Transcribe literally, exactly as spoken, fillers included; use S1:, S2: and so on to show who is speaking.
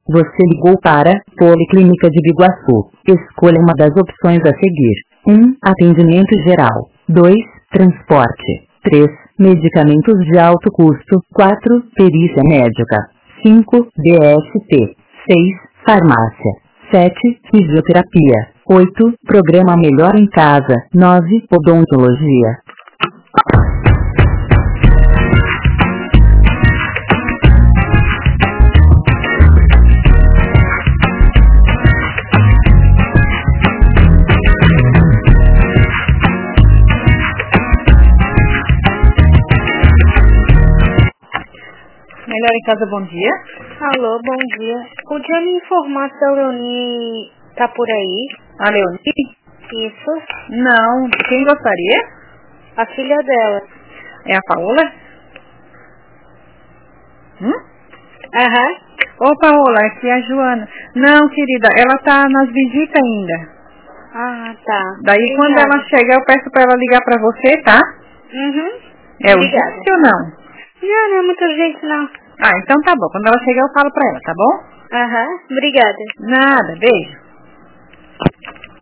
S1: Você ligou para Policlínica de Biguaçu. Escolha uma das opções a seguir. um. Atendimento geral. dois. Transporte. três. Medicamentos de alto custo. quatro. Perícia médica. cinco. D S T. seis. Farmácia. sete. Fisioterapia. oito. Programa Melhor em Casa. nove. Odontologia.
S2: Melhor em Casa, bom dia.
S3: Alô, bom dia. Podia me informar se a Leonie tá por aí?
S2: A Leonie?
S3: Isso.
S2: Não. Quem gostaria?
S3: A filha dela.
S2: É a Paola? Hum?
S3: Aham.
S2: Ô, Paola, aqui é a Joana. Não, querida, ela tá nas visitas ainda.
S3: Ah, tá.
S2: Daí
S3: Obrigada.
S2: quando ela chegar, eu peço pra ela ligar pra você, tá?
S3: Uhum.
S2: É
S3: Obrigada.
S2: urgente ou não?
S3: Não, não é muito urgente, não.
S2: Ah, então tá bom. Quando ela chegar, eu falo pra ela, tá bom?
S3: Aham. Obrigada.
S2: Nada, beijo.